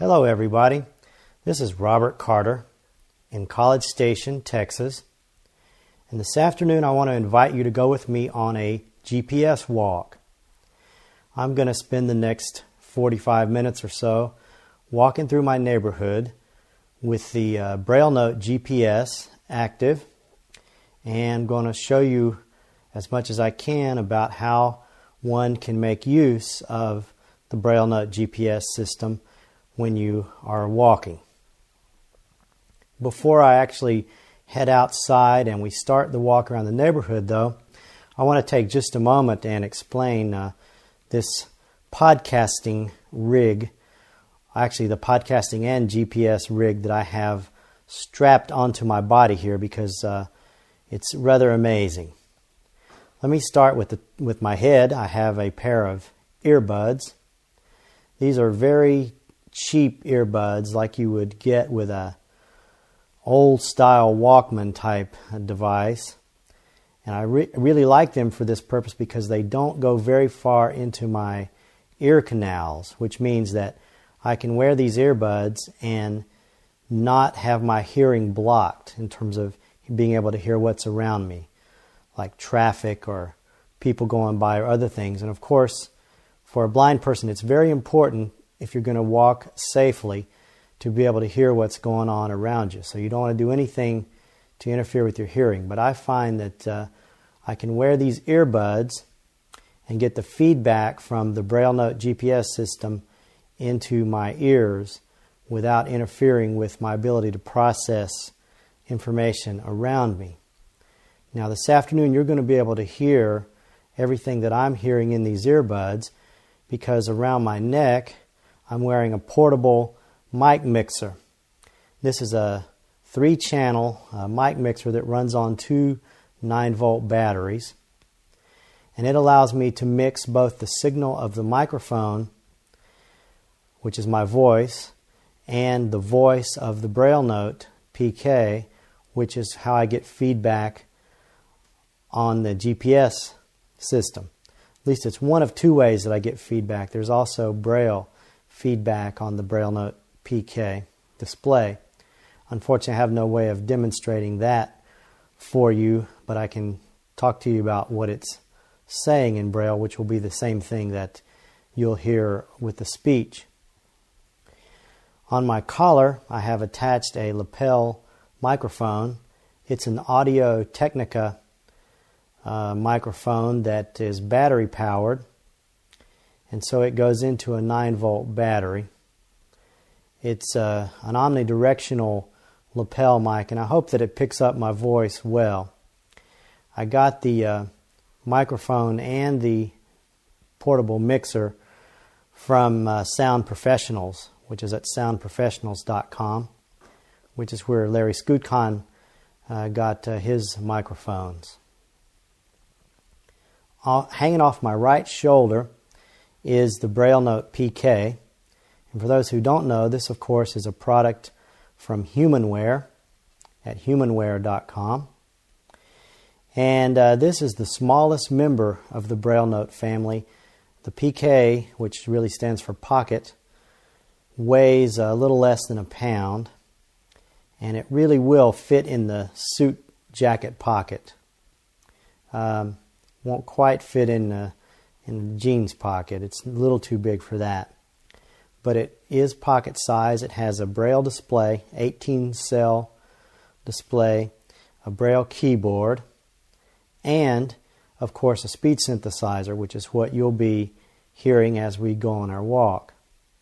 Hello everybody, this is Robert Carter in College Station, Texas, and this afternoon I want to invite you to go with me on a GPS walk. I'm going to spend the next 45 minutes or so walking through my neighborhood with the Braille Note GPS active, and I'm going to show you as much as I can about how one can make use of the Braille Note GPS system when you are walking. Before I actually head outside and we start the walk around the neighborhood, though, I want to take just a moment and explain this podcasting rig, actually the podcasting and GPS rig that I have strapped onto my body here, because it's rather amazing. Let me start with my head. I have a pair of earbuds. These are very cheap earbuds like you would get with a old style Walkman type device, and I really like them for this purpose because they don't go very far into my ear canals, which means that I can wear these earbuds and not have my hearing blocked in terms of being able to hear what's around me, like traffic or people going by or other things. And of course, for a blind person, it's very important, if you're going to walk safely, to be able to hear what's going on around you. So you don't want to do anything to interfere with your hearing. But I find that I can wear these earbuds and get the feedback from the Braille Note GPS system into my ears without interfering with my ability to process information around me. Now this afternoon you're going to be able to hear everything that I'm hearing in these earbuds, because around my neck I'm wearing a portable mic mixer. This is a 3-channel mic mixer that runs on 2 9-volt batteries, and it allows me to mix both the signal of the microphone, which is my voice, and the voice of the Braille Note PK, which is how I get feedback on the GPS system. At least it's one of 2 ways that I get feedback. There's also Braille feedback on the Braille Note PK display. Unfortunately, I have no way of demonstrating that for you, but I can talk to you about what it's saying in Braille, which will be the same thing that you'll hear with the speech. On my collar, I have attached a lapel microphone. It's an Audio-Technica microphone that is battery powered, and so it goes into a 9-volt battery. It's an omnidirectional lapel mic, and I hope that it picks up my voice well. I got the microphone and the portable mixer from Sound Professionals, which is at soundprofessionals.com, which is where Larry Skutcon got his microphones. Hanging off my right shoulder is the Braille Note PK. And for those who don't know, this of course is a product from Humanware at humanware.com. And this is the smallest member of the Braille Note family. The PK, which really stands for pocket, weighs a little less than a pound, and it really will fit in the suit jacket pocket. Won't quite fit in the jeans pocket. It's a little too big for that. But it is pocket size. It has a Braille display, 18-cell display, a Braille keyboard, and of course a speech synthesizer, which is what you'll be hearing as we go on our walk.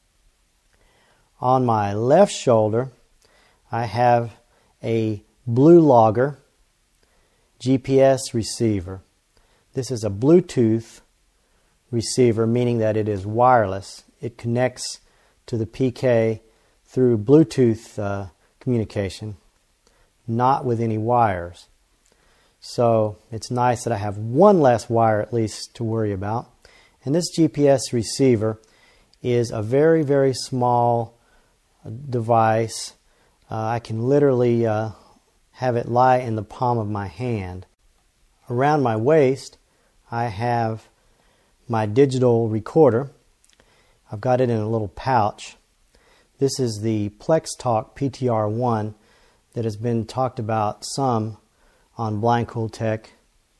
On my left shoulder, I have a BlueLogger GPS receiver. This is a Bluetooth receiver, meaning that it is wireless. It connects to the PK through Bluetooth communication, not with any wires. So it's nice that I have one less wire at least to worry about. And this GPS receiver is a very, very small device. I can literally have it lie in the palm of my hand. Around my waist, I have my digital recorder. I've got it in a little pouch. This is the PlexTalk PTR1 that has been talked about some on Blind Cool Tech.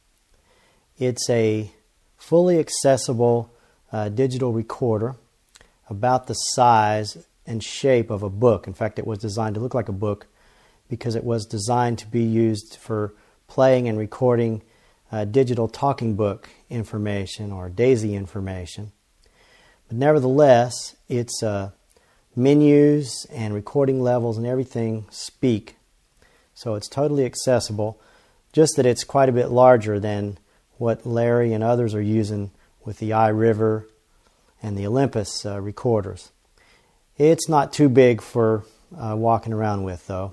It's a fully accessible digital recorder about the size and shape of a book. In fact, it was designed to look like a book because it was designed to be used for playing and recording digital talking book information or DAISY information. But nevertheless, its menus and recording levels and everything speak. So it's totally accessible, just that it's quite a bit larger than what Larry and others are using with the iRiver and the Olympus recorders. It's not too big for walking around with, though.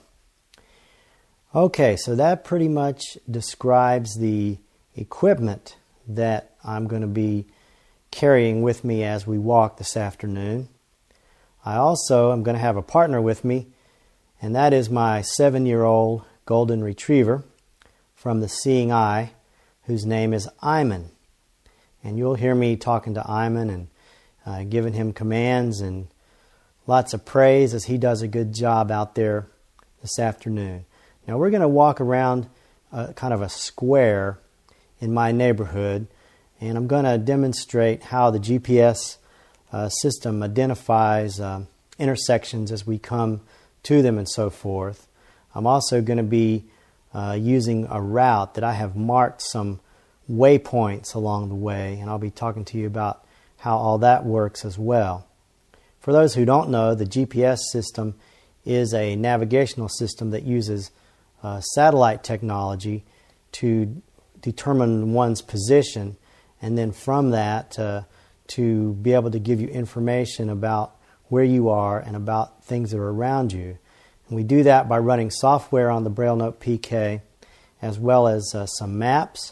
Okay, so that pretty much describes the equipment that I'm going to be carrying with me as we walk this afternoon. I also am going to have a partner with me, and that is my 7-year-old golden retriever from the Seeing Eye, whose name is Iman. And you'll hear me talking to Iman and giving him commands and lots of praise as he does a good job out there this afternoon. Now we're going to walk around kind of a square in my neighborhood, and I'm going to demonstrate how the GPS system identifies intersections as we come to them and so forth. I'm also going to be using a route that I have marked some waypoints along the way, and I'll be talking to you about how all that works as well. For those who don't know, the GPS system is a navigational system that uses satellite technology to determine one's position, and then from that to be able to give you information about where you are and about things that are around you. And we do that by running software on the BrailleNote PK, as well as some maps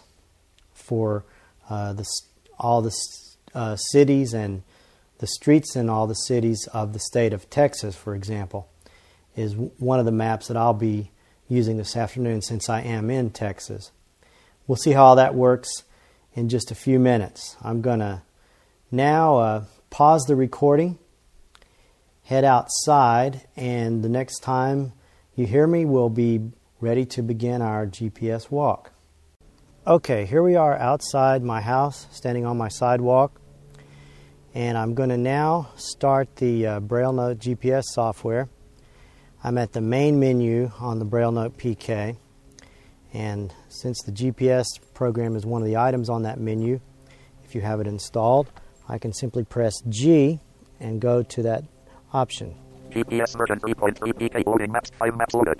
for all the cities and the streets in all the cities of the state of Texas, for example, is one of the maps that I'll be using this afternoon since I am in Texas. We'll see how all that works in just a few minutes. I'm going to now pause the recording, head outside, and the next time you hear me, we'll be ready to begin our GPS walk. Okay, here we are outside my house, standing on my sidewalk, and I'm going to now start the BrailleNote GPS software. I'm at the main menu on the BrailleNote PK, and since the GPS program is one of the items on that menu, if you have it installed, I can simply press G and go to that option. GPS version 3.3 PK loading maps, 5 maps loaded.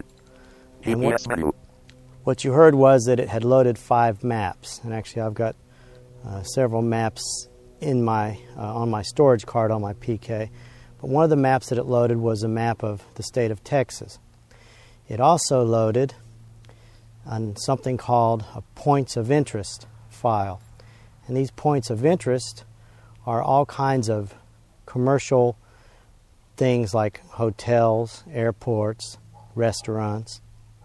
GPS menu. What you heard was that it had loaded 5 maps, and actually I've got several maps in my on my storage card on my PK. But one of the maps that it loaded was a map of the state of Texas. It also loaded on something called a points of interest file. And these points of interest are all kinds of commercial things like hotels, airports, restaurants.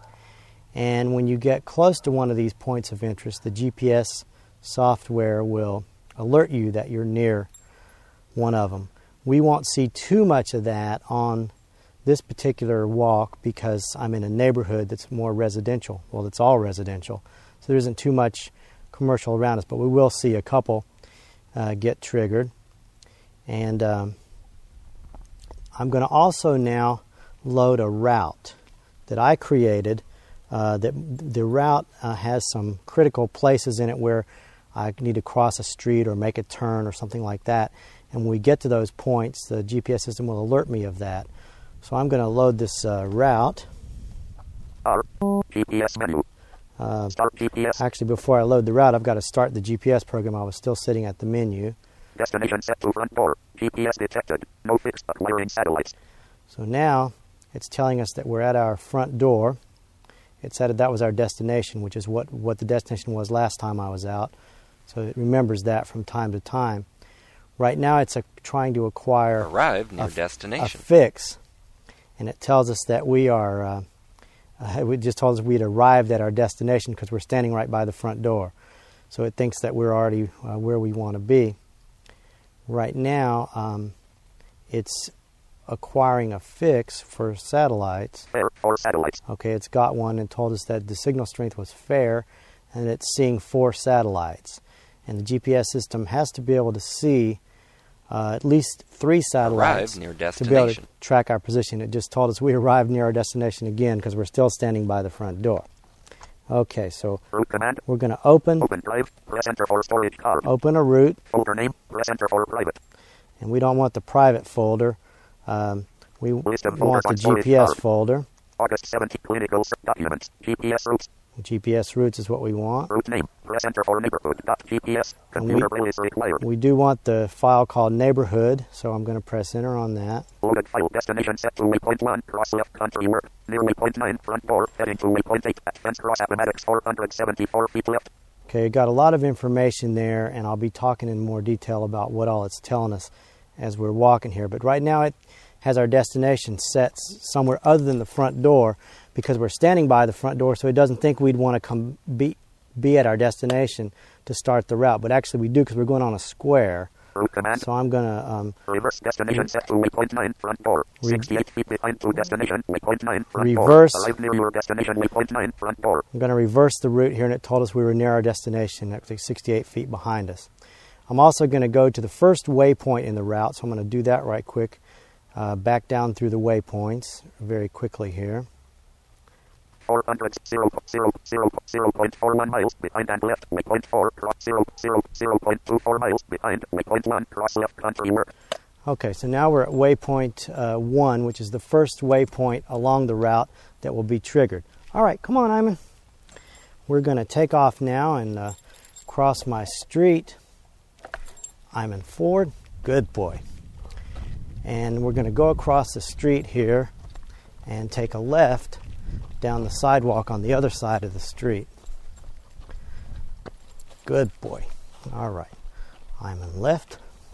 And when you get close to one of these points of interest, the GPS software will alert you that you're near one of them. We won't see too much of that on this particular walk because I'm in a neighborhood that's more residential. Well, it's all residential, so there isn't too much commercial around us, but we will see a couple get triggered. And I'm going to also now load a route that I created. That the route has some critical places in it where I need to cross a street or make a turn or something like that. And when we get to those points, the GPS system will alert me of that. So I'm going to load this route. GPS menu. Start GPS. Actually, before I load the route, I've got to start the GPS program. I was still sitting at the menu. Destination set to front door. GPS detected. No fixed but wiring satellites. So now it's telling us that we're at our front door. It said that was our destination, which is what the destination was last time I was out. So it remembers that from time to time. Right now it's trying to acquire arrived near destination. A fix. And it tells us that we are, it just told us we'd arrived at our destination because we're standing right by the front door. So it thinks that we're already where we want to be. Right now it's acquiring a fix for satellites. Fair or satellites. Okay, it's got one and told us that the signal strength was fair and it's seeing 4 satellites. And the GPS system has to be able to see at least 3 satellites Arrived near to be able to destination. track our position. It just told us we arrived near our destination again because we're still standing by the front door. Okay, so Route command. we're going to open Open drive. Press enter for storage card. a route, Folder name. Press enter for private. and we don't want the private folder. We List of want folders the on storage GPS card. folder. August 17th. Clinical documents. GPS routes. GPS routes is what we want. Route name. Press enter for neighborhood.gps. Computer braille is required. We do want the file called neighborhood, so I'm going to press enter on that. Loaded file. Destination set to waypoint 1. Cross left country work. Near waypoint 9. Front door. Heading to waypoint 8. At fence cross Appomattox 474 feet left. Okay, got a lot of information there, and I'll be talking in more detail about what all it's telling us as we're walking here. But right now it has our destination set somewhere other than the front door because we're standing by the front door, so it doesn't think we'd want to come be at our destination to start the route. But actually we do because we're going on a square. Route command. So I'm going to Reverse destination set to waypoint 9. Front door. 68 feet behind to destination. Waypoint 9. Front Reverse. door. Arrive near your destination. Waypoint 9. Front door. reverse the route here, and it told us we were near our destination, actually 68 feet behind us. I'm also going to go to the first waypoint in the route, so I'm going to do that right quick. Back down through the waypoints very quickly here. 0.41 miles behind and left. Waypoint 4. Cross 0.24 miles behind. Waypoint 1. Cross left country work. Okay, so now we're at waypoint 1, which is the first waypoint along the route that will be triggered. All right, come on, Iman. We're going to take off now and cross my street. Iman Ford, good boy. And we're going to go across the street here and take a left down the sidewalk on the other side of the street. Good boy. All right, Iman left.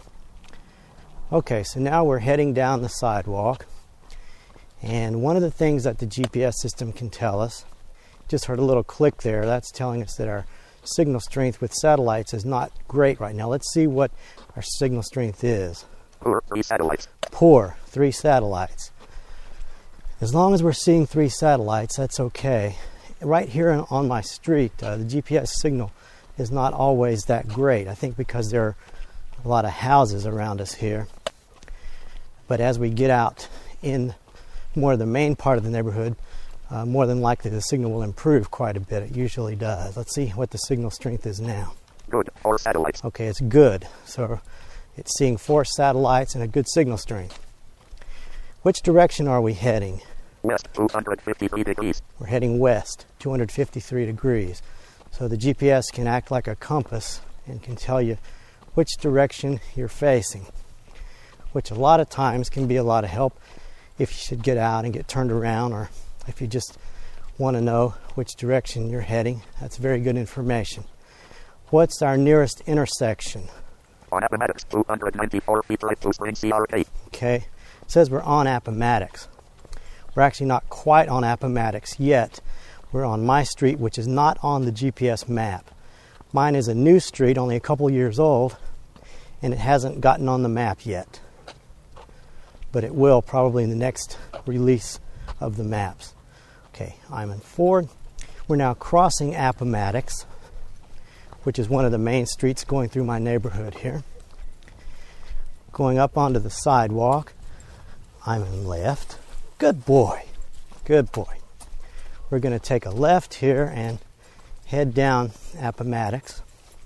Okay, so now we're heading down the sidewalk, and one of the things that the GPS system can tell us, just heard a little click there, that's telling us that our signal strength with satellites is not great right now. Let's see what our signal strength is. Poor. 3 satellites. Poor, 3 satellites. As long as we're seeing 3 satellites, that's okay. Right here on my street, the GPS signal is not always that great. I think because there are a lot of houses around us here. But as we get out in more of the main part of the neighborhood, more than likely the signal will improve quite a bit. It usually does. Let's see what the signal strength is now. Good. 4 satellites. Okay, it's good. So it's seeing 4 satellites and a good signal strength. Which direction are we heading? West 253 degrees. We're heading west, 253 degrees. So the GPS can act like a compass and can tell you which direction you're facing, which a lot of times can be a lot of help if you should get out and get turned around, or if you just want to know which direction you're heading. That's very good information. What's our nearest intersection? On Appomattox 294 feet right to Spring CRK. Okay, it says we're on Appomattox. We're actually not quite on Appomattox yet. We're on my street, which is not on the GPS map. Mine is a new street, only a couple years old, and it hasn't gotten on the map yet. But it will probably in the next release of the maps. Okay, Iman Ford. We're now crossing Appomattox, which is one of the main streets going through my neighborhood here. Going up onto the sidewalk. Iman left. Good boy. Good boy. We're going to take a left here and head down Appomattox.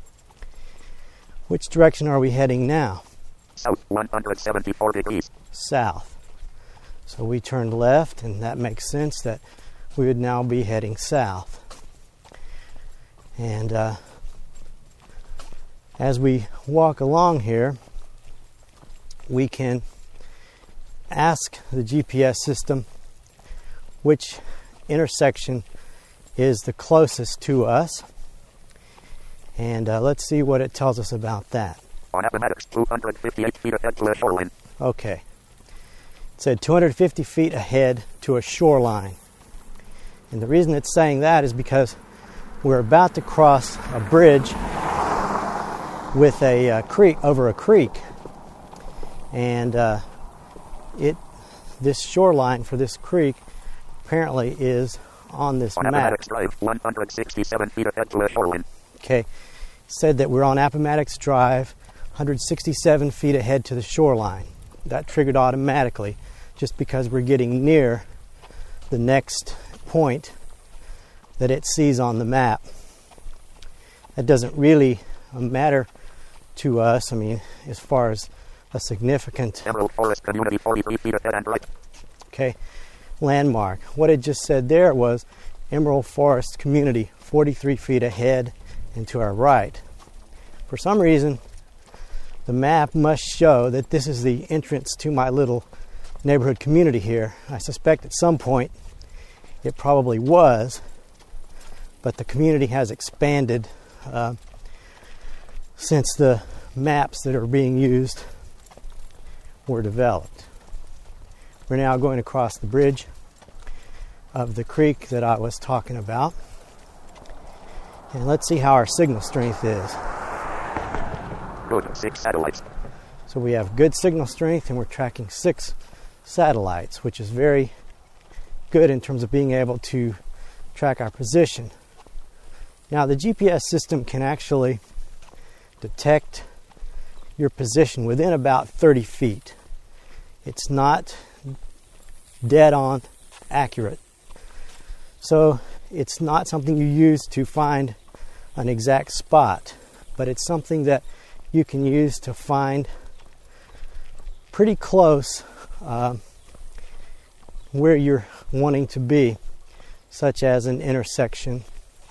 Which direction are we heading now? South 174 degrees. South. So we turned left, and that makes sense that we would now be heading south. And as we walk along here, we can ask the GPS system which intersection is the closest to us. And let's see what it tells us about that. On Appomattox 258 feet ahead to the shoreline. Okay. It said 250 feet ahead to a shoreline. And the reason it's saying that is because we're about to cross a bridge with a creek, over a creek. And it this shoreline for this creek apparently is on this On map. Appomattox Drive, 167 feet ahead to the shoreline. Okay, said that we're on Appomattox Drive, 167 feet ahead to the shoreline. That triggered automatically just because we're getting near the next point that it sees on the map. That doesn't really matter to us, I mean, as far as a significant Emerald Forest Community, 43 feet ahead and right. landmark. What it just said there was Emerald Forest Community, 43 feet ahead and to our right. For some reason, the map must show that this is the entrance to my little neighborhood community here. I suspect at some point it probably was, but the community has expanded since the maps that are being used were developed. We're now going to cross the bridge of the creek that I was talking about. And let's see how our signal strength is. Good, 6 satellites. So we have good signal strength and we're tracking 6 satellites, which is very good in terms of being able to track our position. Now the GPS system can actually detect your position within about 30 feet. It's not dead on accurate. So it's not something you use to find an exact spot, but it's something that you can use to find pretty close where you're wanting to be, such as an intersection,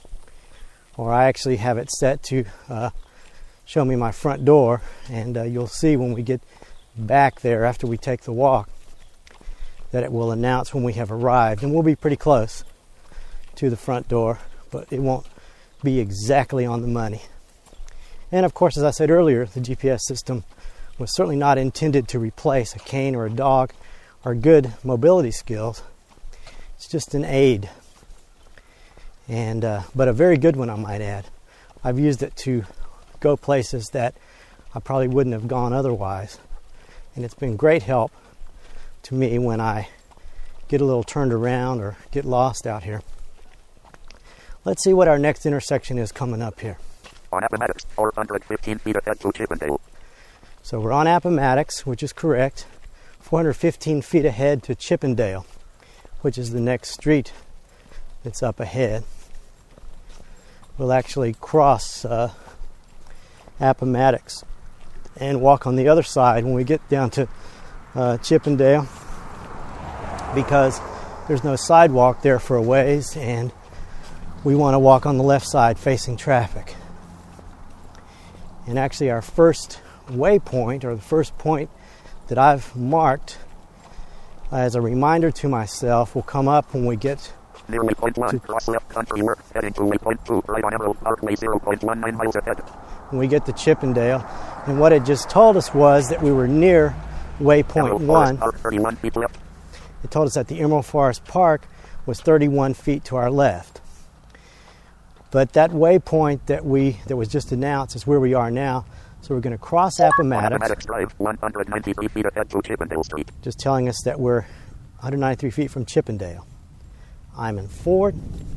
or I actually have it set to show me my front door, and you'll see when we get back there after we take the walk that it will announce when we have arrived, and we'll be pretty close to the front door, but it won't be exactly on the money. And of course, as I said earlier, the GPS system was certainly not intended to replace a cane or a dog or good mobility skills. It's just an aid, and but a very good one, I might add. I've used it to go places that I probably wouldn't have gone otherwise, and it's been great help to me when I get a little turned around or get lost out here. Let's see what our next intersection is coming up here. On Appomattox, 415 feet ahead to Chippendale. So we're on Appomattox, which is correct. 415 feet ahead to Chippendale, which is the next street that's up ahead. We'll actually cross Appomattox and walk on the other side when we get down to Chippendale, because there's no sidewalk there for a ways, and we want to walk on the left side facing traffic. And actually our first waypoint, or the first point that I've marked as a reminder to myself, will come up when we get near waypoint 1, cross left country work, heading to waypoint 2, right on Emerald Parkway, 0.19 miles ahead. when we get to Chippendale. And what it just told us was that we were near waypoint 1. 31 feet left. It told us that the Emerald Forest Park was 31 feet to our left. But that waypoint that was just announced is where we are now. So we're going to cross Appomattox. Appomattox Drive, 193 feet ahead to Chippendale Street. Just telling us that we're 193 feet from Chippendale. I'm in Ford.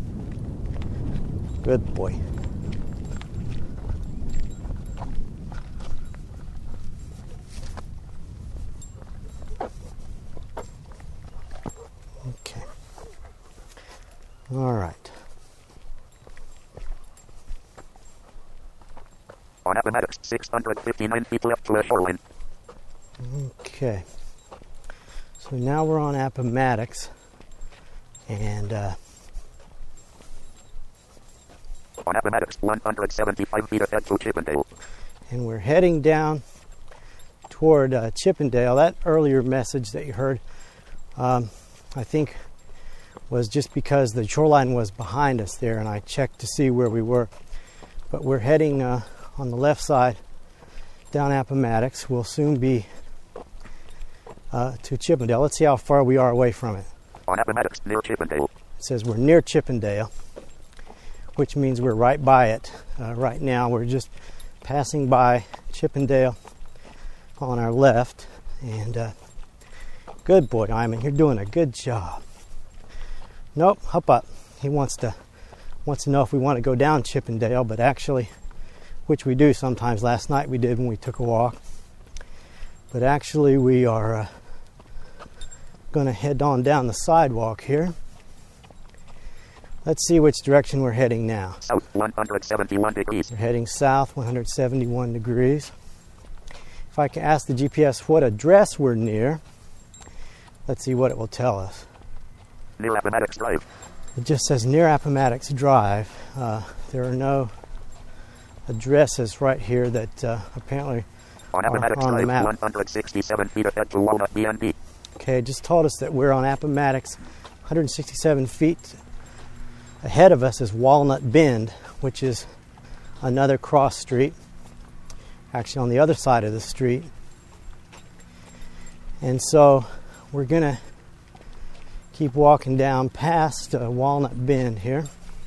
Good boy. Okay. All right. On Appomattox, 659 feet left to the shoreline. Okay. So now we're on Appomattox, and on Appomattox, 175 feet ahead to Chippendale. and we're heading down toward Chippendale. That earlier message that you heard, I think, was just because the shoreline was behind us there, and I checked to see where we were. But we're heading on the left side down Appomattox. We'll soon be to Chippendale. Let's see how far we are away from it. On Appomattox, near Chippendale. It says we're near Chippendale, which means we're right by it. Right now we're just passing by Chippendale on our left, and Good boy, Iman. You're doing a good job. Nope, hop up. He wants to know if we want to go down Chippendale, but actually, which we do sometimes. Last night we did when we took a walk. But actually, we are going to head on down the sidewalk here. Let's see which direction we're heading now. South 171 degrees. We're heading south 171 degrees. If I can ask the GPS what address we're near, let's see what it will tell us. Near Appomattox Drive. It just says near Appomattox Drive. There are no addresses right here that apparently on Appomattox on the Drive, map. 167 feet ahead to Walnut BND. Okay, it just told us that we're on Appomattox. 167 feet ahead of us is Walnut Bend, which is another cross street, actually on the other side of the street. And so we're going to keep walking down past Walnut Bend here.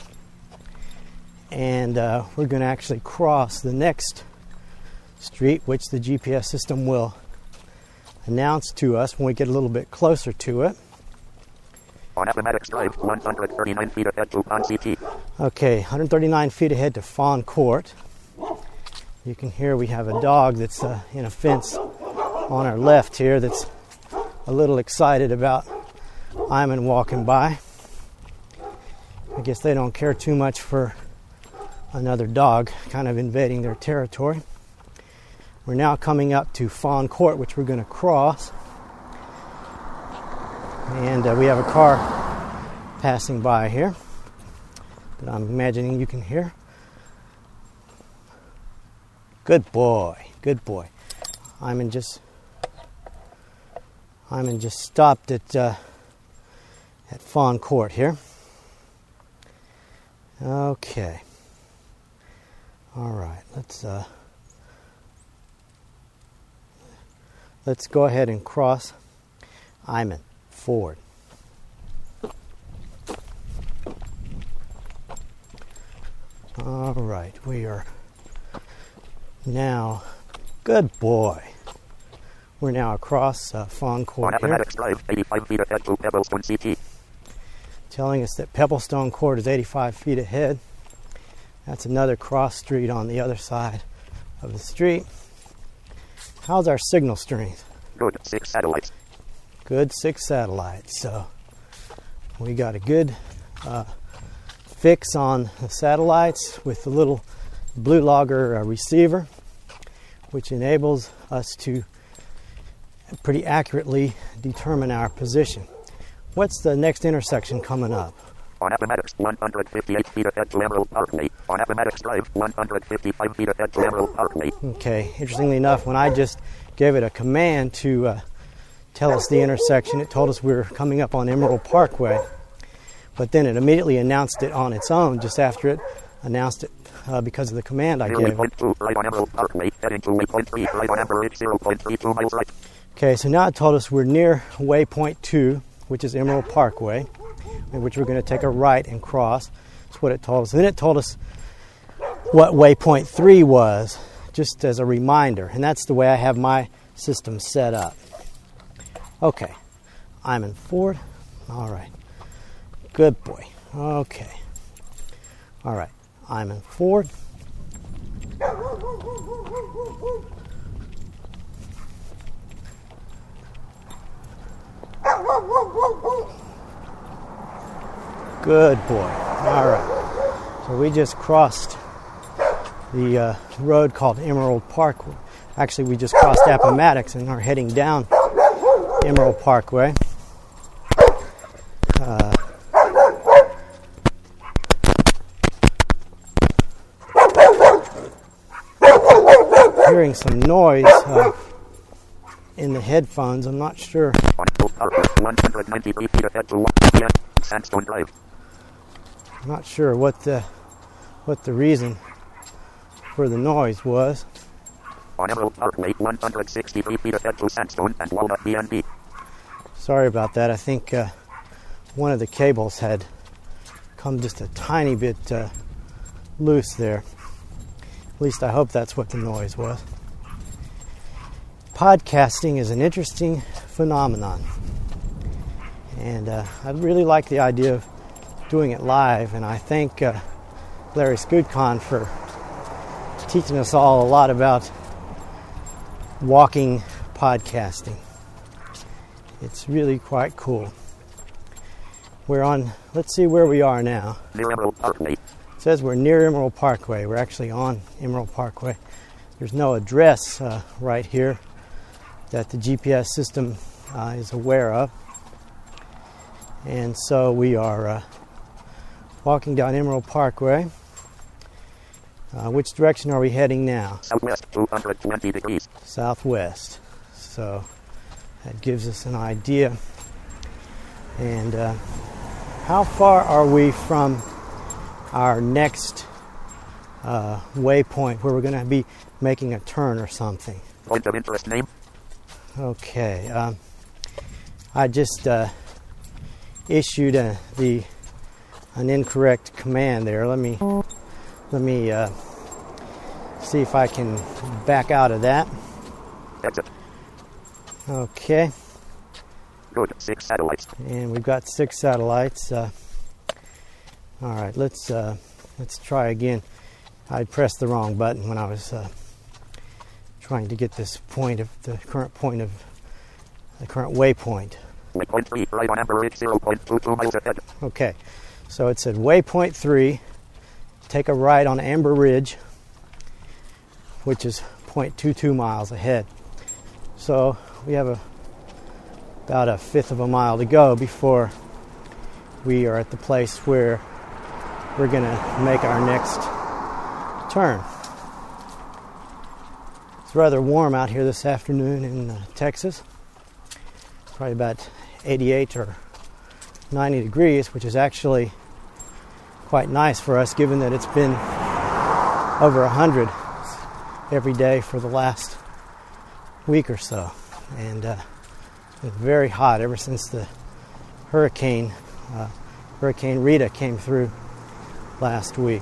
And we're going to actually cross the next street, which the GPS system will announce to us when we get a little bit closer to it. On Appomattox Drive, 139 feet ahead to Pond CT. Okay, 139 feet ahead to Fawn Court. You can hear we have a dog that's in a fence on our left here that's a little excited about Iman walking by. I guess they don't care too much for another dog kind of invading their territory. We're now coming up to Fawn Court, which we're going to cross. And we have a car passing by here that I'm imagining you can hear. Good boy, good boy. Iman just stopped at Fawn Court here. Okay. All right. Let's go ahead and cross. Iman, forward. All right, we are now, good boy. We're now across Fawn Court On here, Appomattox Drive, 85 feet ahead to Pebblestone CT. telling us that Pebblestone Court is 85 feet ahead. That's another cross street on the other side of the street. How's our signal strength? Good, 6 satellites. Good, 6 satellites. So we got a good fix on the satellites with the little Blue Logger receiver, which enables us to pretty accurately determine our position. What's the next intersection coming up? On Appomattox, 158 feet ahead to Emerald Parkway. On Appomattox Drive, 155 feet ahead to Emerald Parkway. Okay, interestingly enough, when I just gave it a command to tell us the intersection, it told us we were coming up on Emerald Parkway. But then it immediately announced it on its own just after it announced it because of the command I Near gave it. waypoint 2, right on Emerald Parkway. Heading to waypoint 3, right on Amber Ridge, 0.32 miles right. Okay, so now it told us we're near waypoint 2, which is Emerald Parkway, in which we're going to take a right and cross. That's what it told us. And then it told us what waypoint 3 was, just as a reminder. And that's the way I have my system set up. Okay, Iman forward. All right. Good boy. Okay. All right, Iman forward. Good boy. All right. So we just crossed the road called Emerald Parkway. Actually, we just crossed Appomattox and are heading down Emerald Parkway. Hearing some noise in the headphones. I'm not sure. On Oak Parkway, 193 feet ahead to Walnut Sandstone Drive. I'm not sure what the reason for the noise was. On Emerald Parkway, 163 feet ahead to Sandstone and Walnut BND. Sorry about that. I think one of the cables had come just a tiny bit loose there. At least I hope that's what the noise was. podcasting is an interesting phenomenon. And I really like the idea of doing it live, and I thank Larry Skudkon for teaching us all a lot about walking podcasting. It's really quite cool. We're on, let's see where we are now. Near Emerald Parkway. It says we're near Emerald Parkway. We're actually on Emerald Parkway. There's no address right here that the GPS system is aware of. And so we are walking down Emerald Parkway. Which direction are we heading now? Southwest, 220 degrees. Southwest. So that gives us an idea. And how far are we from our next waypoint where we're going to be making a turn or something? Point of interest name. Okay. I just issued an incorrect command there. Let me see if I can back out of that. Exit. Okay. Good. 6 satellites. And we've got 6 satellites. All right, let's try again. I pressed the wrong button when I was trying to get this point of the current waypoint. Waypoint 3, right on Amber Ridge, 0.22 miles ahead. Okay, so it said waypoint 3, take a right on Amber Ridge, which is 0.22 miles ahead. So we have about a fifth of a mile to go before we are at the place where we're going to make our next turn. It's rather warm out here this afternoon in Texas. Probably about 88 or 90 degrees, which is actually quite nice for us given that it's been over 100 every day for the last week or so. And it's been very hot ever since the Hurricane Rita came through last week.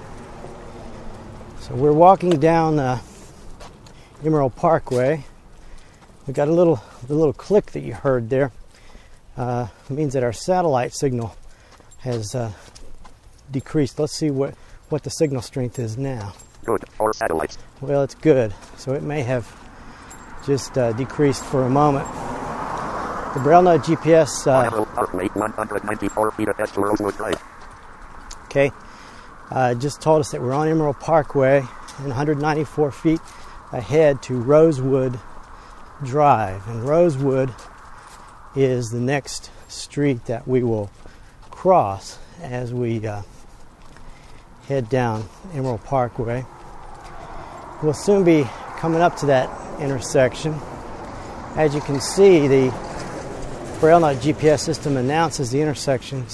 So we're walking down Emerald Parkway. We got the little click that you heard there. Means that our satellite signal has decreased. Let's see what the signal strength is now. Good. 4 satellites. Well, it's good. So it may have just decreased for a moment. The Braille Note GPS. Emerald Parkway, 194 feet ahead to Rosewood Drive. Okay. Just told us that we're on Emerald Parkway and 194 feet ahead to Rosewood Drive. And Rosewood is the next street that we will cross as we head down Emerald Parkway. We'll soon be coming up to that intersection. As you can see, the Braille Note GPS system announces the intersections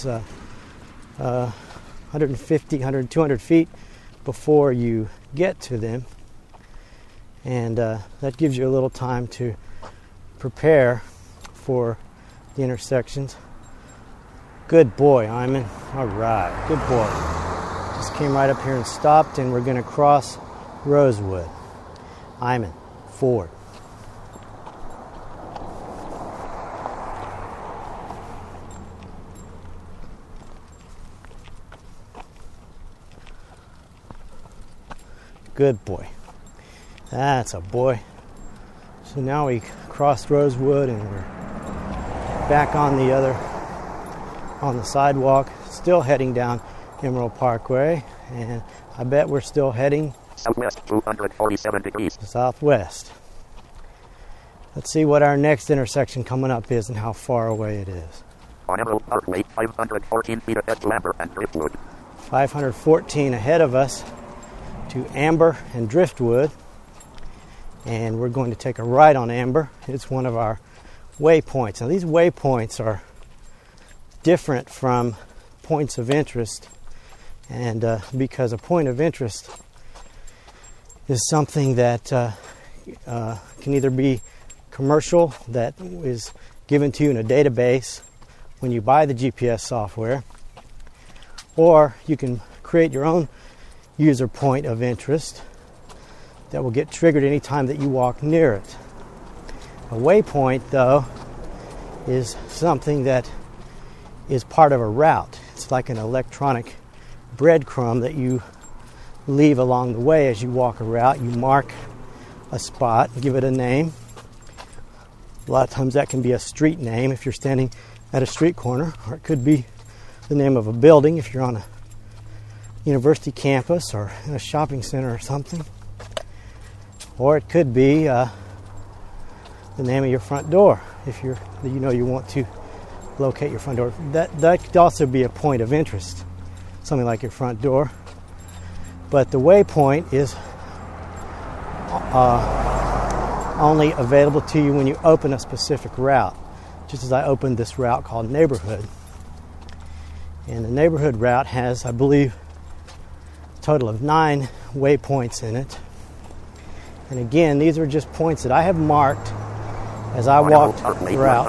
150, 100, 200 feet before you get to them. And that gives you a little time to prepare for the intersections. Good boy, Iman. All right, good boy. Just came right up here and stopped, and we're going to cross Rosewood. Iman, forward. Good boy. That's a boy. So now we crossed Rosewood and we're back on the sidewalk, still heading down Emerald Parkway, and I bet we're still heading Southwest, 247 degrees. southwest. Let's see what our next intersection coming up is and how far away it is. On Emerald Parkway, 514 feet ahead to Amber and Driftwood. 514 ahead of us to Amber and Driftwood, and we're going to take a right on Amber. It's one of our waypoints. Now these waypoints are different from points of interest, and because a point of interest is something that can either be commercial, that is given to you in a database when you buy the GPS software, or you can create your own user point of interest that will get triggered anytime that you walk near it. A waypoint, though, is something that is part of a route. It's like an electronic breadcrumb that you leave along the way as you walk a route. You mark a spot, give it a name. A lot of times that can be a street name if you're standing at a street corner, or it could be the name of a building if you're on a university campus or in a shopping center or something. Or it could be the name of your front door if you want to locate your front door. That could also be a point of interest, something like your front door. But the waypoint is only available to you when you open a specific route, just as I opened this route called Neighborhood. And the Neighborhood route has, I believe, a total of 9 waypoints in it. And again, these are just points that I have marked as I walked the route.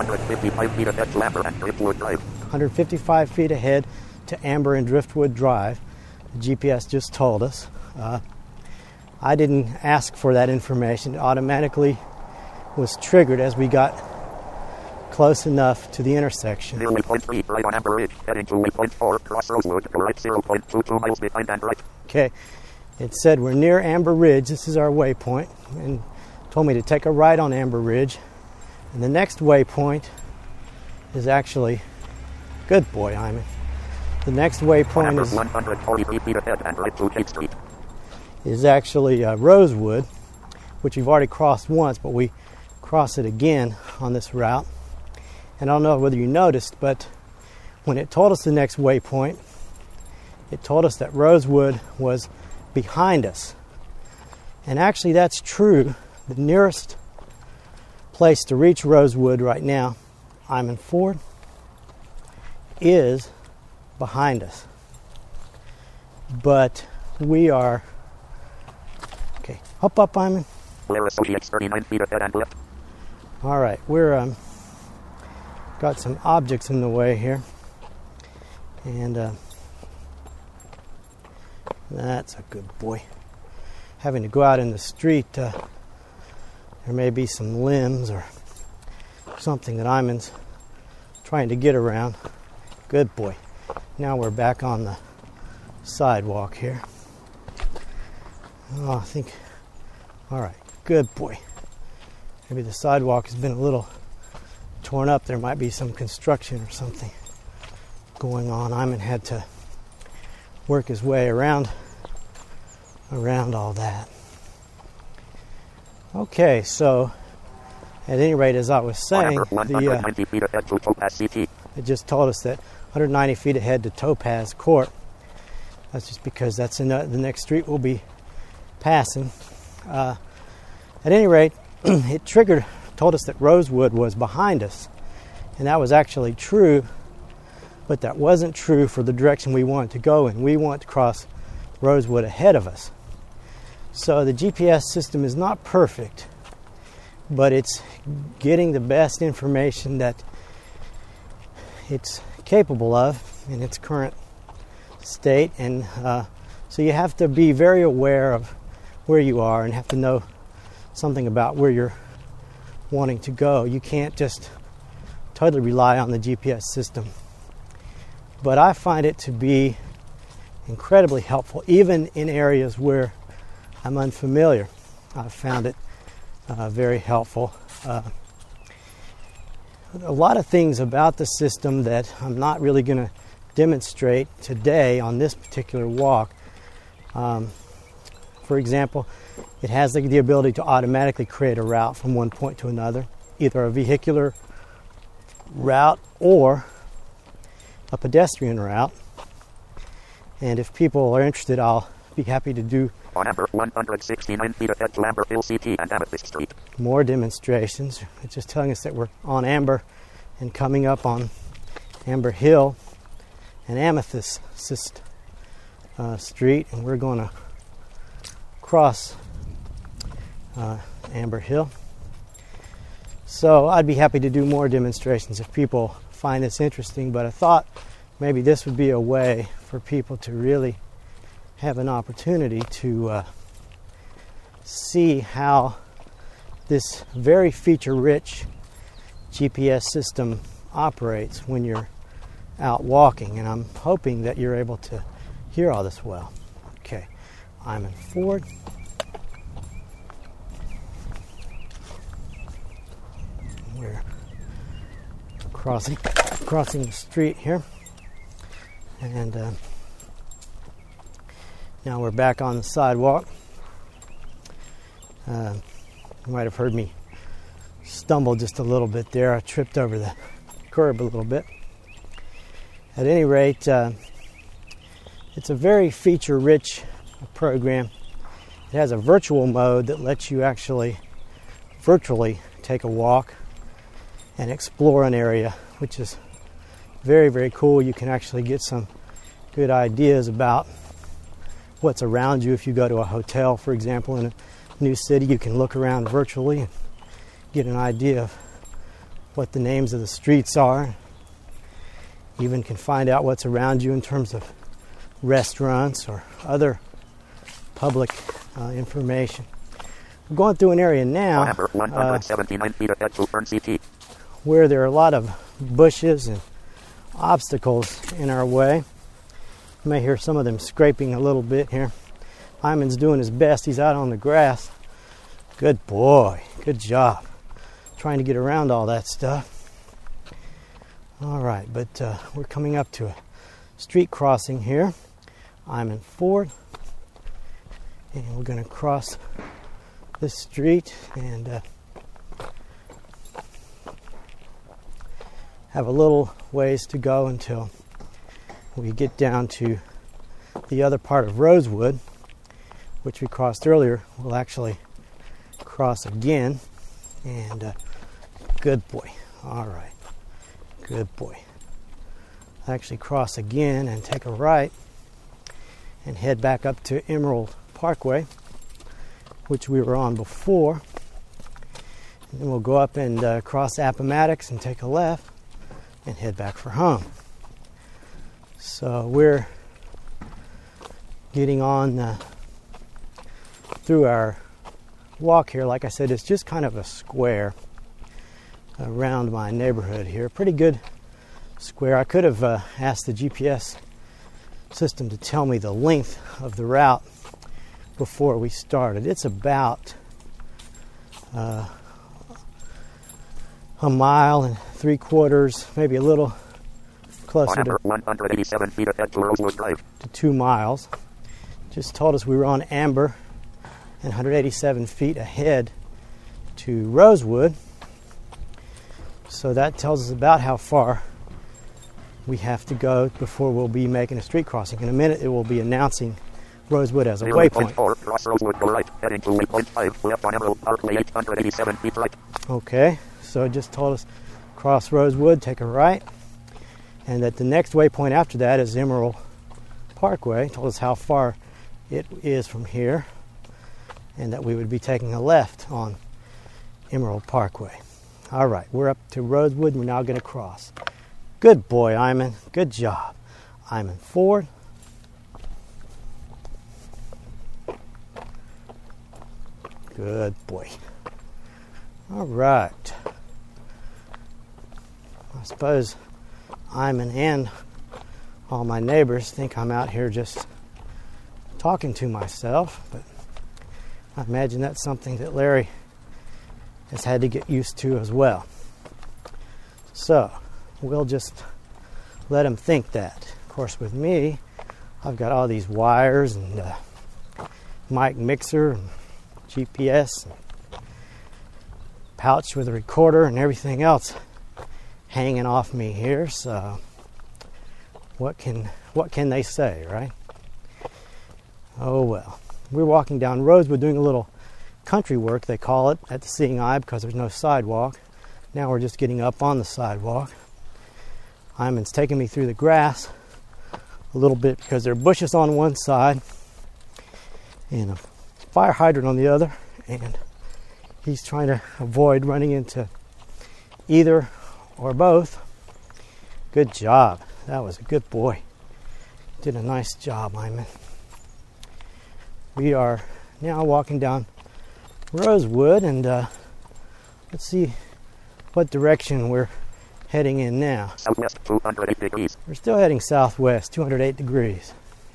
155 feet ahead to Amber and Driftwood Drive. The GPS just told us. I didn't ask for that information. It automatically was triggered as we got close enough to the intersection. Near waypoint 3, right on Amber Ridge, heading to waypoint 4, cross Rosewood, go right 0.22 miles behind and right. Okay, it said we're near Amber Ridge. This is our waypoint, and told me to take a right on Amber Ridge. And the next waypoint is actually, good boy, Hyman. The next waypoint is 143 feet ahead and right to Kate Street. Is actually Rosewood, which we've already crossed once, but we cross it again on this route. And I don't know whether you noticed, but when it told us the next waypoint, it told us that Rosewood was behind us. And actually that's true. The nearest place to reach Rosewood right now, Iman Ford, is behind us. But we are, okay, up, Iman. Blair Associates 39 feet ahead and left. All right, we're got some objects in the way here, and that's a good boy. Having to go out in the street, there may be some limbs or something that Iman's trying to get around. Good boy. Now we're back on the sidewalk here. Oh, I think, all right, good boy. Maybe the sidewalk has been a little torn up. There might be some construction or something going on. Iman had to work his way around all that. Okay, so at any rate, as I was saying, it just told us that 190 feet ahead to Topaz Court. That's just because that's the next street we'll be passing. At any rate, it told us that Rosewood was behind us, and that was actually true, but that wasn't true for the direction we wanted to go in. We want to cross Rosewood ahead of us. So the GPS system is not perfect, but it's getting the best information that it's capable of in its current state, and so you have to be very aware of where you are and have to know something about where you're wanting to go. You can't just totally rely on the GPS system. But I find it to be incredibly helpful, even in areas where I'm unfamiliar. I've found it very helpful. A lot of things about the system that I'm not really going to demonstrate today on this particular walk. For example, it has the ability to automatically create a route from one point to another, either a vehicular route or a pedestrian route. And if people are interested, I'll be happy to do on Amber, 169 feet ahead to Amber Hill CT and Amethyst Street. More demonstrations. It's just telling us that we're on Amber and coming up on Amber Hill and Amethyst Street, and we're going to cross Amber Hill. So I'd be happy to do more demonstrations if people find this interesting, but I thought maybe this would be a way for people to really have an opportunity to see how this very feature-rich GPS system operates when you're out walking, and I'm hoping that you're able to hear all this well. Okay, I'm in Ford. We're crossing the street here, and now we're back on the sidewalk. You might have heard me stumble just a little bit there. I tripped over the curb a little bit. At any rate, it's a very feature-rich program. It has a virtual mode that lets you actually virtually take a walk and explore an area, which is very, very cool. You can actually get some good ideas about what's around you. If you go to a hotel, for example, in a new city, you can look around virtually and get an idea of what the names of the streets are. Even can find out what's around you in terms of restaurants or other public information. We're going through an area now where there are a lot of bushes and obstacles in our way. You may hear some of them scraping a little bit here. Iman's doing his best. He's out on the grass. Good boy. Good job. Trying to get around all that stuff. All right, but we're coming up to a street crossing here. I'm in Ford, and we're going to cross this street and have a little ways to go until we get down to the other part of Rosewood, which we crossed earlier. We'll actually cross again, and good boy. All right. Good boy. Actually cross again and take a right and head back up to Emerald Parkway, which we were on before. And then we'll go up and cross Appomattox and take a left and head back for home. So we're getting on through our walk here. Like I said, it's just kind of a square around my neighborhood here. Pretty good square. I could have asked the GPS system to tell me the length of the route before we started. It's about a mile and 3/4, maybe a little closer to 187 feet ahead to Rosewood Drive. To 2 miles. Just told us we were on Amber and 187 feet ahead to Rosewood. So that tells us about how far we have to go before we'll be making a street crossing. In a minute, it will be announcing Rosewood as a waypoint. 0.4, cross Rosewood, go right, heading to waypoint 5, left on Emerald Parkway, 887 feet right. Okay, so it just told us cross Rosewood, take a right, and that the next waypoint after that is Emerald Parkway. Told us how far it is from here, and that we would be taking a left on Emerald Parkway. All right, we're up to Rosewood, and we're now going to cross. Good boy, Iman. Good job. Iman Ford. Good boy. All right. I suppose Iman and all my neighbors think I'm out here just talking to myself, but I imagine that's something that Larry has had to get used to as well. So we'll just let him think that. Of course, with me, I've got all these wires and mic mixer and GPS and pouch with a recorder and everything else hanging off me here. So what can they say, right? Oh well. We're walking down Rosewood doing a little country work, they call it, at the Seeing Eye because there's no sidewalk. Now we're just getting up on the sidewalk. Iman's taking me through the grass a little bit because there are bushes on one side and a fire hydrant on the other, and he's trying to avoid running into either or both. Good job. That was a good boy. Did a nice job, Iman. We are now walking down Rosewood, and let's see what direction we're heading in now. Southwest 208 degrees. We're still heading southwest, 208 degrees.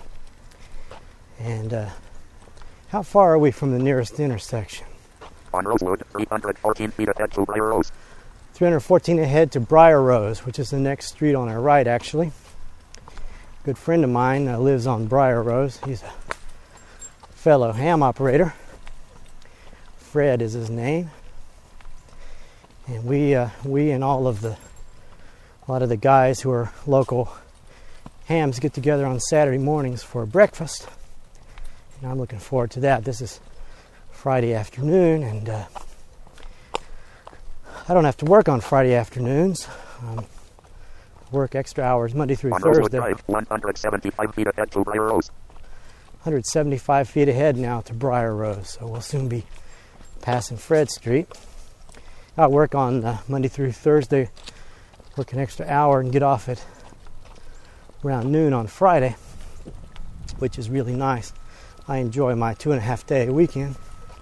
And how far are we from the nearest intersection? On Rosewood, 314 feet ahead to Briar Rose. 314 ahead to Briar Rose, which is the next street on our right, actually. A good friend of mine lives on Briar Rose. He's a fellow ham operator. Fred is his name. And we and a lot of the guys who are local hams get together on Saturday mornings for breakfast. And I'm looking forward to that. This is Friday afternoon, and I don't have to work on Friday afternoons. Work extra hours Monday through Thursday. Drive, 175 feet ahead to Briar Rose. 175 feet ahead now to Briar Rose, so we'll soon be passing Fred Street. I work on Monday through Thursday, work an extra hour and get off at around noon on Friday, which is really nice. I enjoy my 2.5 day weekend.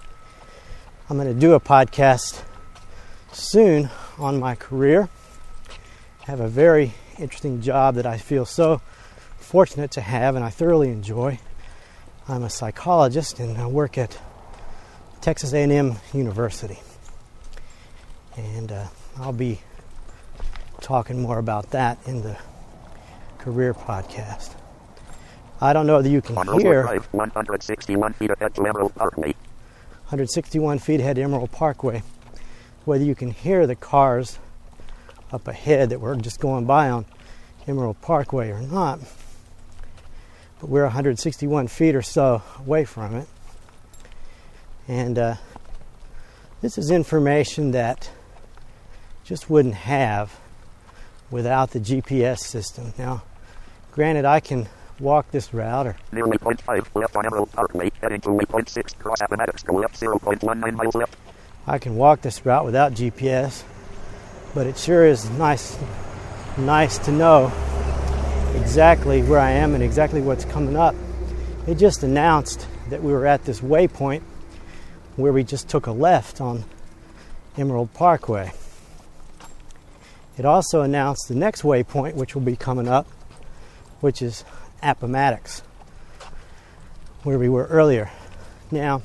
I'm going to do a podcast soon on my career. I have a very interesting job that I feel so fortunate to have and I thoroughly enjoy. I'm a psychologist and I work at Texas A&M University. And I'll be talking more about that in the career podcast. I don't know whether you can hear. Drive, 161 feet ahead to Emerald Parkway. 161 feet ahead to Emerald Parkway. Whether you can hear the cars up ahead that we're just going by on Emerald Parkway or not. But we're 161 feet or so away from it. And this is information that just wouldn't have without the GPS system. Now, granted, I can walk this route or near waypoint 5 left on Emerald Parkway, heading to waypoint 6 cross Appomattox, go left 0.19 miles left. I can walk this route without GPS, but it sure is nice to know exactly where I am and exactly what's coming up. It just announced that we were at this waypoint where we just took a left on Emerald Parkway. It also announced the next waypoint, which will be coming up, which is Appomattox, where we were earlier. Now,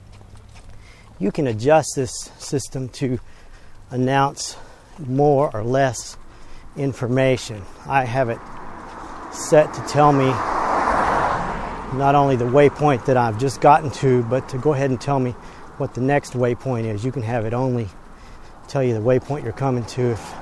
you can adjust this system to announce more or less information. I have it set to tell me not only the waypoint that I've just gotten to, but to go ahead and tell me what the next waypoint is. You can have it only tell you the waypoint you're coming to if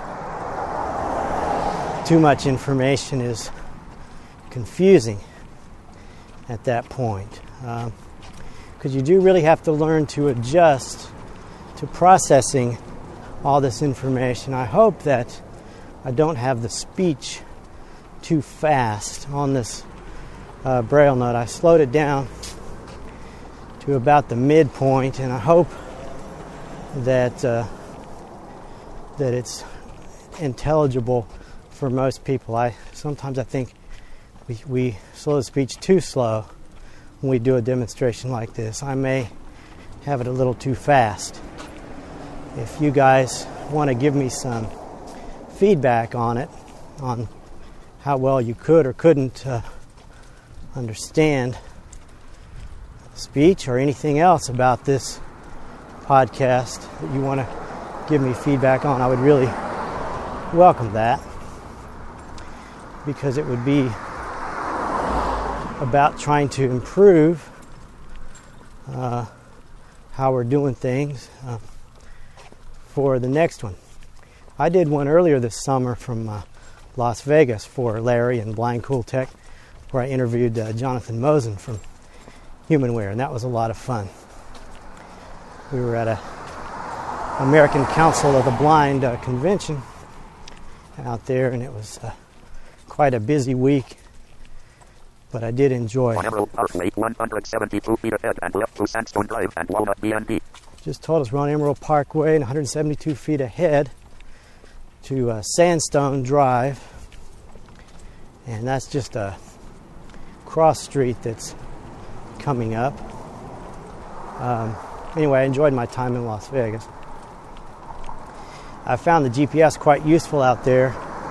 too much information is confusing at that point. Because you do really have to learn to adjust to processing all this information. I hope that I don't have the speech too fast on this Braille note. I slowed it down to about the midpoint, and I hope that that it's intelligible for most people. Sometimes I think we slow the speech too slow when we do a demonstration like this. I may have it a little too fast. If you guys want to give me some feedback on it, on how well you could or couldn't understand speech or anything else about this podcast that you want to give me feedback on, I would really welcome that, because it would be about trying to improve how we're doing things for the next one. I did one earlier this summer from Las Vegas for Larry and Blind Cool Tech, where I interviewed Jonathan Mosen from Humanware, and that was a lot of fun. We were at a American Council of the Blind convention out there, and it was quite a busy week, but I did enjoy it. On Emerald Parkway, 172 feet ahead and left to Sandstone Drive and Walnut BND. Just told us we're on Emerald Parkway and 172 feet ahead to Sandstone Drive, and that's just a cross street that's coming up. Anyway, I enjoyed my time in Las Vegas. I found the GPS quite useful out there.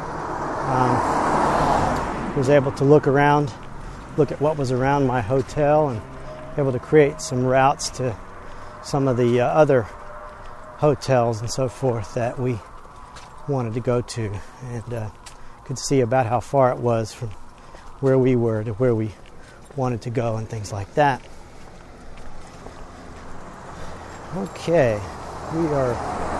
Was able to look around, look at what was around my hotel, and able to create some routes to some of the other hotels and so forth that we wanted to go to, and could see about how far it was from where we were to where we wanted to go and things like that. Okay, we are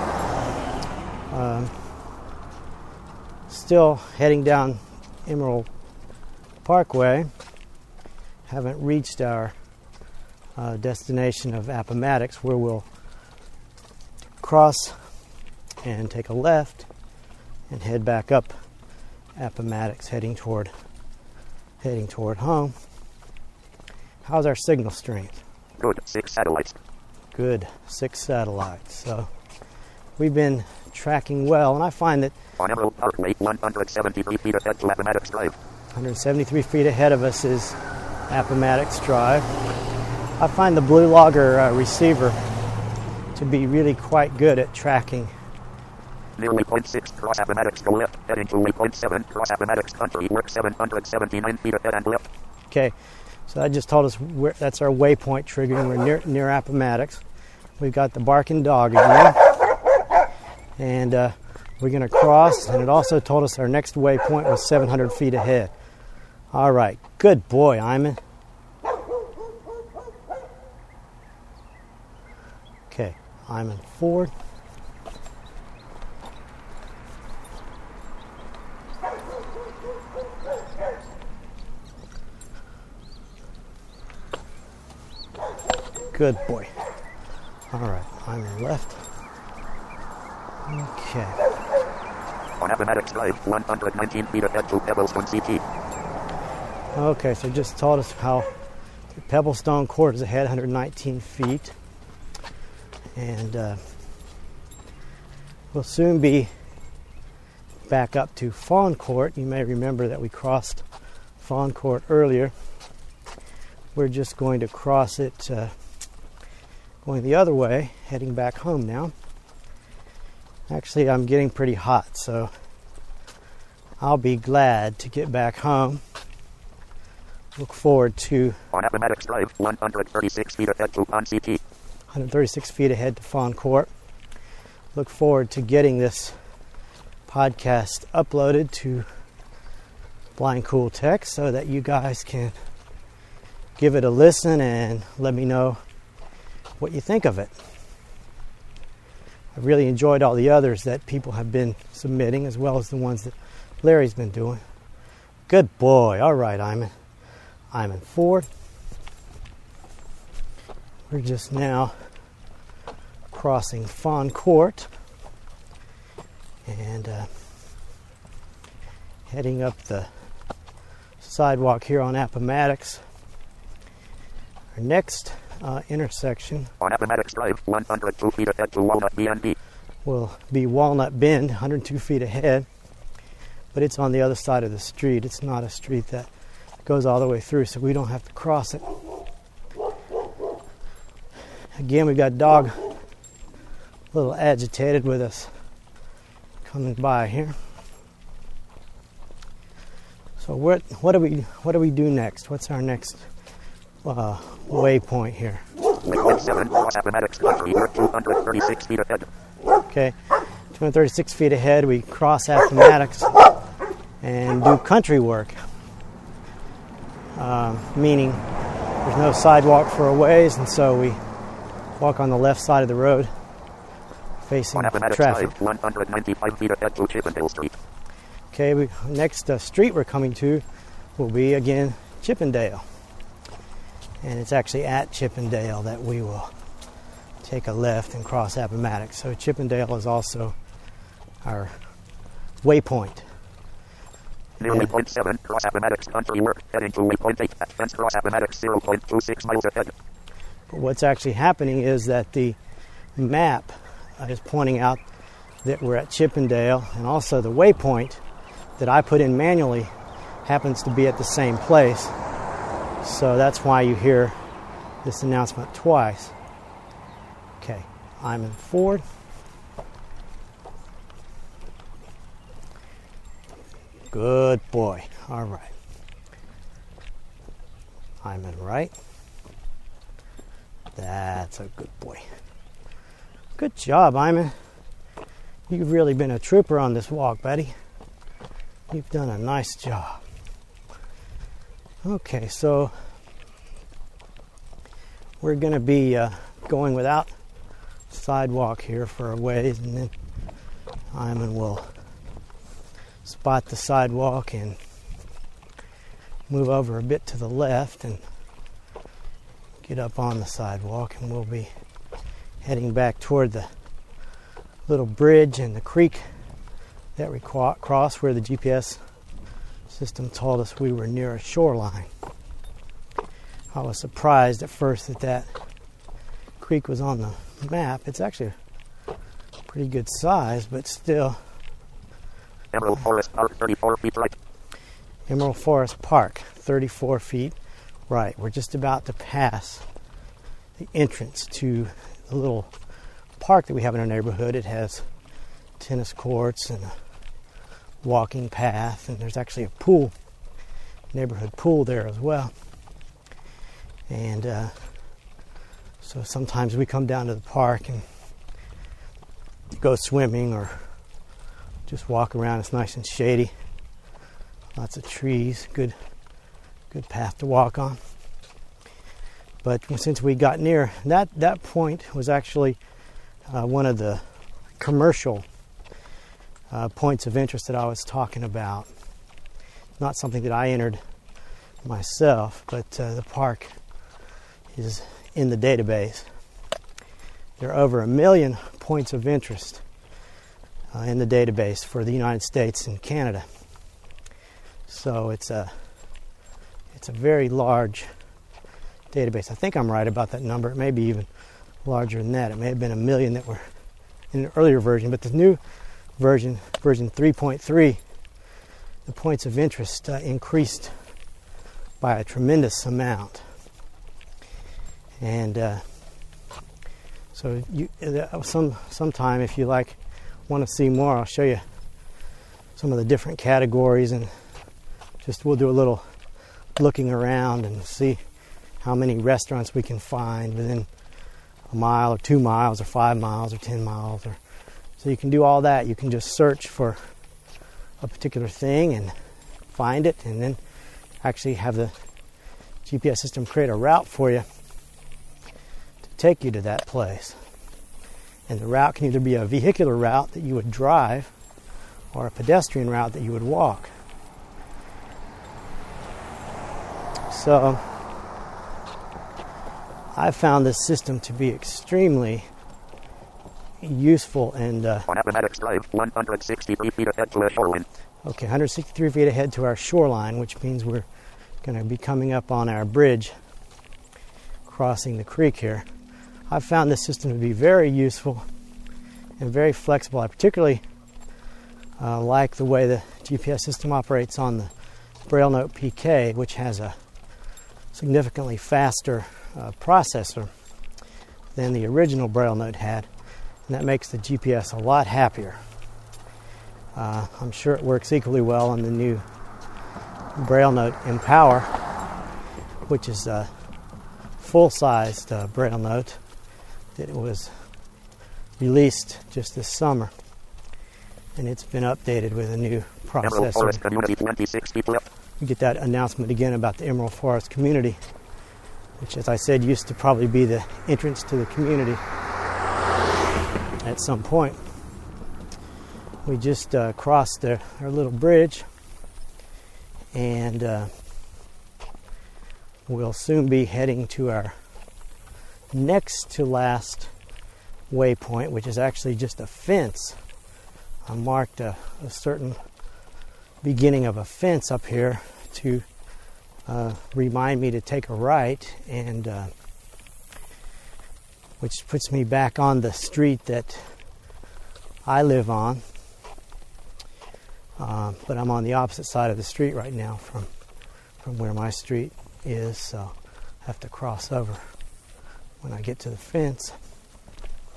still heading down Emerald Parkway. Haven't reached our destination of Appomattox, where we'll cross and take a left and head back up Appomattox, heading toward home. How's our signal strength? Good, 6 satellites. Good, 6 satellites. So we've been tracking well, and I find that On Emerald Parkway, 173 feet ahead to Appomattox Drive. 173 feet ahead of us is Appomattox Drive. I find the Blue Logger receiver to be really quite good at tracking. Near waypoint 6, cross Appomattox, go left, heading to waypoint 7, cross Appomattox Country, work 779 feet ahead and left. Okay, so that just told us that's our waypoint triggering. We're near Appomattox. We've got the barking dog again. And we're going to cross, and it also told us our next waypoint was 700 feet ahead. All right, good boy, Iman. Okay, Iman forward. Good boy. All right, Iman left. Okay. On Appomattox Drive, 119 feet ahead to Pebblestone CT. Okay, so just told us how Pebblestone Court is ahead, 119 feet. And we'll soon be back up to Fawn Court. You may remember that we crossed Fawn Court earlier. We're just going to cross it going the other way, heading back home now. Actually, I'm getting pretty hot, so I'll be glad to get back home. Look forward to... On Appomattox Drive, 136 feet ahead to Fawn CT. 136 feet ahead to Fawn Court. Look forward to getting this podcast uploaded to Blind Cool Tech so that you guys can give it a listen and let me know what you think of it. I've really enjoyed all the others that people have been submitting, as well as the ones that Larry's been doing. Good boy. All right, Iman forward. We're just now crossing Fawn Court and heading up the sidewalk here on Appomattox. Our next intersection On Appomattox Drive, 102 feet ahead to Walnut BNB. will be Walnut Bend, 102 feet ahead, but it's on the other side of the street. It's not a street that goes all the way through, so we don't have to cross it. Again, we've got dog a little agitated with us coming by here. So what do we do next? What's our next waypoint here? Waypoint 7, cross Appomattox Country, work 236 feet ahead. Okay, 236 feet ahead, we cross Appomattox and do country work, meaning there's no sidewalk for a ways, and so we walk on the left side of the road facing On Appomattox traffic. Drive, 195 feet ahead to Chippendale Street. Okay, next street we're coming to will be again Chippendale, and it's actually at Chippendale that we will take a left and cross Appomattox. So Chippendale is also our waypoint. Near waypoint 7, cross Appomattox Country, work heading to waypoint 8 at Fence Cross Appomattox, 0.26 miles ahead. But what's actually happening is that the map is pointing out that we're at Chippendale, and also the waypoint that I put in manually happens to be at the same place. So that's why you hear this announcement twice. Okay, I'm in forward. Good boy. All right. Hyman right. That's a good boy. Good job, Hyman. You've really been a trooper on this walk, buddy. You've done a nice job. Okay, so we're going to be going without sidewalk here for a ways, and then Hyman will spot the sidewalk and move over a bit to the left and get up on the sidewalk, and we'll be heading back toward the little bridge and the creek that we crossed where the GPS system told us we were near a shoreline. I was surprised at first that creek was on the map. It's actually a pretty good size, but still. Emerald Forest Park, 34 feet right. Emerald Forest Park, 34 feet right. We're just about to pass the entrance to the little park that we have in our neighborhood. It has tennis courts and a walking path, and there's actually a pool, neighborhood pool there as well. And so sometimes we come down to the park and go swimming or just walk around. It's nice and shady. Lots of trees, good path to walk on. But since we got near, that point was actually one of the commercial points of interest that I was talking about. Not something that I entered myself, but the park is in the database. There are over 1 million points of interest in the database for the United States and Canada. So it's a very large database. I think I'm right about that number. It may be even larger than that. It may have been 1 million that were in an earlier version, but the new version 3.3, the points of interest increased by a tremendous amount. And so sometime if you want to see more, I'll show you some of the different categories, and we'll do a little looking around and see how many restaurants we can find within a mile or 2 miles or 5 miles or 10 miles. So you can do all that. You can just search for a particular thing and find it, and then actually have the GPS system create a route for you to take you to that place. And the route can either be a vehicular route that you would drive or a pedestrian route that you would walk. So I found this system to be extremely useful and On Appomattox Drive, 163 feet ahead to our shoreline. Okay, 163 feet ahead to our shoreline, which means we're going to be coming up on our bridge crossing the creek here. I've found this system to be very useful and very flexible. I particularly like the way the GPS system operates on the BrailleNote PK, which has a significantly faster processor than the original BrailleNote had, and that makes the GPS a lot happier. I'm sure it works equally well on the new BrailleNote Empower, which is a full-sized BrailleNote that was released just this summer, and it's been updated with a new Emerald Forest processor. Community, 26 feet left. You get that announcement again about the Emerald Forest Community, which, as I said, used to probably be the entrance to the community at some point. We just crossed our little bridge, and we'll soon be heading to our next to last waypoint, which is actually just a fence. I marked a certain beginning of a fence up here to remind me to take a right, and which puts me back on the street that I live on. But I'm on the opposite side of the street right now from where my street is, so I have to cross over when I get to the fence.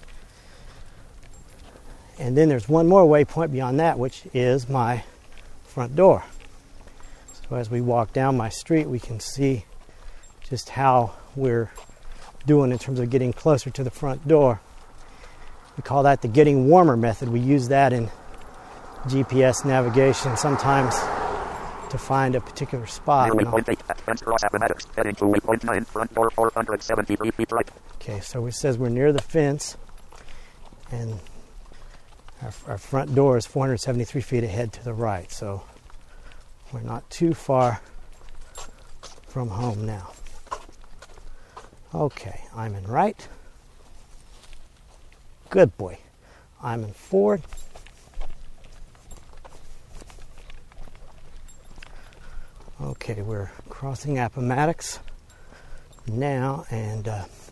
And then there's one more waypoint beyond that, which is my front door. So as we walk down my street, we can see just how we're doing in terms of getting closer to the front door. We call that the getting warmer method. We use that in GPS navigation sometimes to find a particular spot. Near waypoint 8 at fence cross Appomattox, heading to waypoint 9, front door 473 feet right. Okay, so it says we're near the fence, and our front door is 473 feet ahead to the right, so we're not too far from home now. Okay, I'm in right. Good boy. I'm in forward. Okay, we're crossing Appomattox now and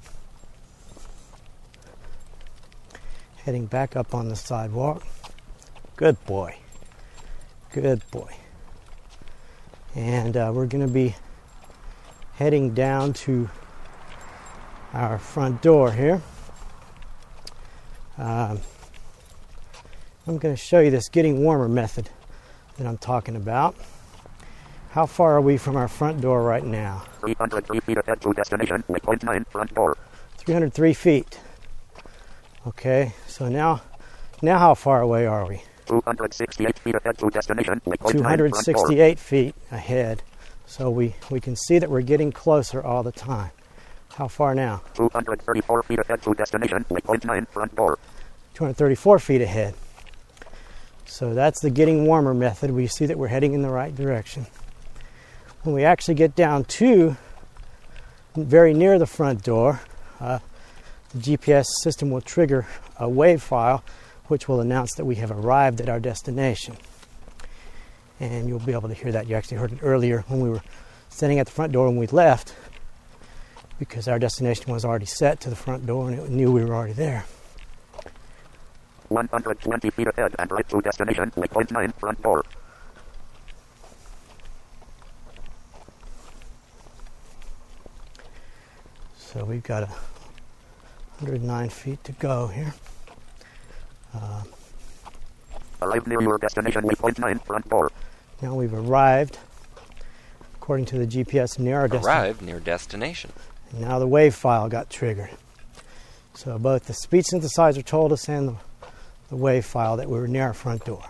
heading back up on the sidewalk. Good boy. Good boy. And we're going to be heading down to our front door here. I'm going to show you this getting warmer method that I'm talking about. How far are we from our front door right now? 303 feet ahead to destination, waypoint 9, front door. 303 feet. Okay, so now how far away are we? 268 feet ahead to destination, waypoint 9, front door. 268 feet ahead. So we can see that we're getting closer all the time. How far now? 234 feet ahead to destination, waypoint 9, front door. 234 feet ahead. So that's the getting warmer method. We see that we're heading in the right direction. When we actually get down to very near the front door, the GPS system will trigger a wave file which will announce that we have arrived at our destination. And you'll be able to hear that. You actually heard it earlier when we were standing at the front door when we left, because our destination was already set to the front door and it knew we were already there. 120 feet ahead and right to destination, waypoint 9, front door. So we've got 109 feet to go here. Arrive near your destination, waypoint 9, front door. Now we've arrived, according to the GPS, near our destination. Arrived near destination. And now the wave file got triggered. So both the speech synthesizer told us and the wave file that we were near our front door.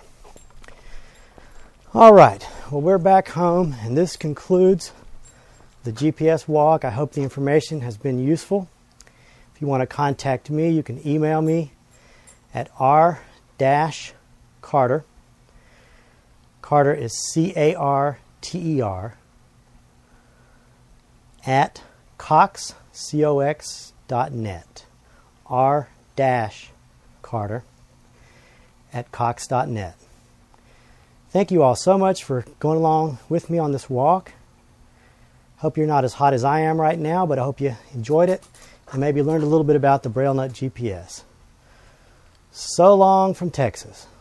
All right, well, we're back home, and this concludes the GPS walk. I hope the information has been useful. If you want to contact me, you can email me at r-carter. Carter is C-A-R-T-E-R at cox.net. r-carter at cox.net. Thank you all so much for going along with me on this walk. Hope you're not as hot as I am right now, but I hope you enjoyed it and maybe learned a little bit about the BrailleNut GPS. So long from Texas.